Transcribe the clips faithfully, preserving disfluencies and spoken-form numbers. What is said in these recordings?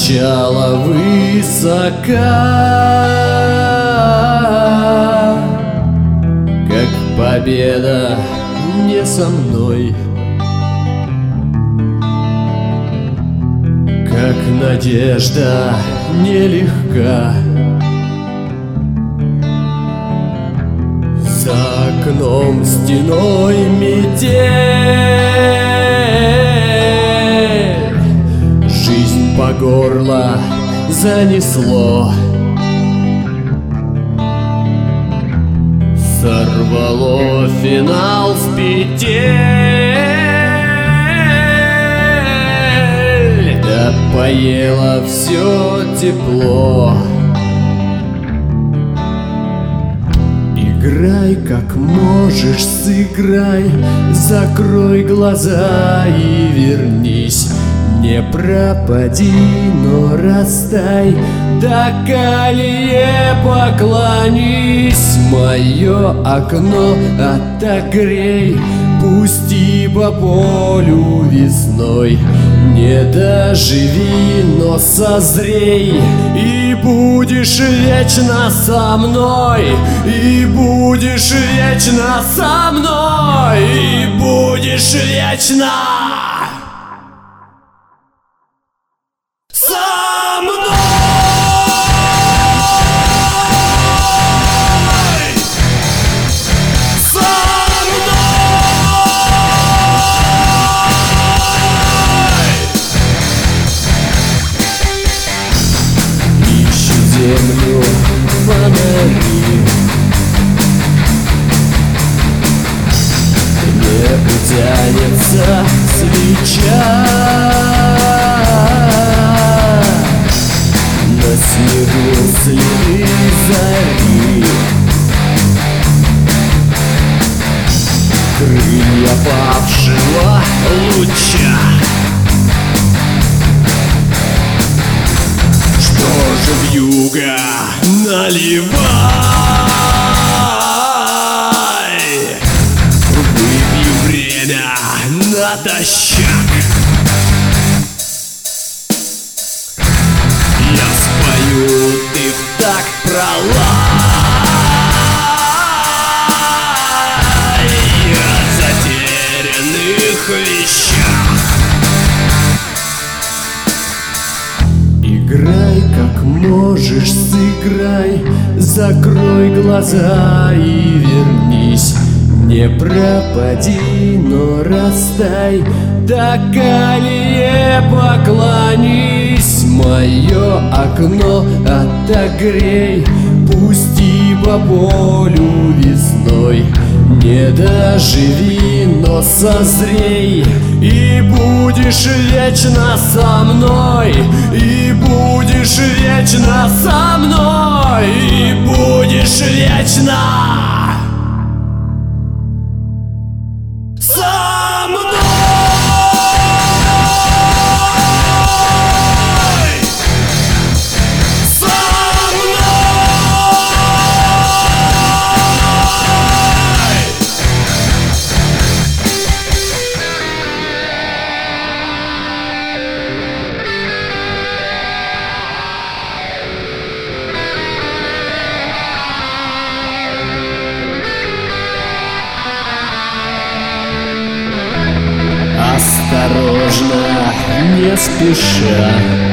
начало высока, как победа не со мной, как надежда нелегка. За окном стеной метель, жизнь по горло занесло, сорвало финал с петель, да поело все тепло. Играй как можешь, сыграй, закрой глаза и вернись. Не пропади, но растай, до колее поклонись. Мое окно отогрей, пусти по полю весной. Не доживи, но созрей, и будешь вечно со мной, и будешь вечно со мной, и будешь вечно со мной. Землю фонари, к небу тянется свеча, на снегу следы зари, крылья павшего луча. Вьюга, наливай, выпью время натощак. Я спою, ты в такт пролай о затерянных вещах. Играй как можешь, сыграй, закрой глаза и вернись. Не пропади, но растай, до колее поклонись. Мое окно отогрей, пусти по полю весной. Не доживи, но созрей, и будешь вечно со мной, и будешь вечно со мной, и будешь вечно со мной. Осторожно, не спеша,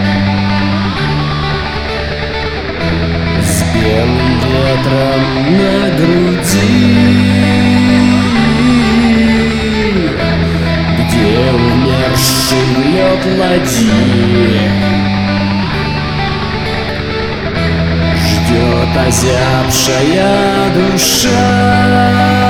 с белым ветром на груди, где умерший лед ладьи ждет озябшая душа.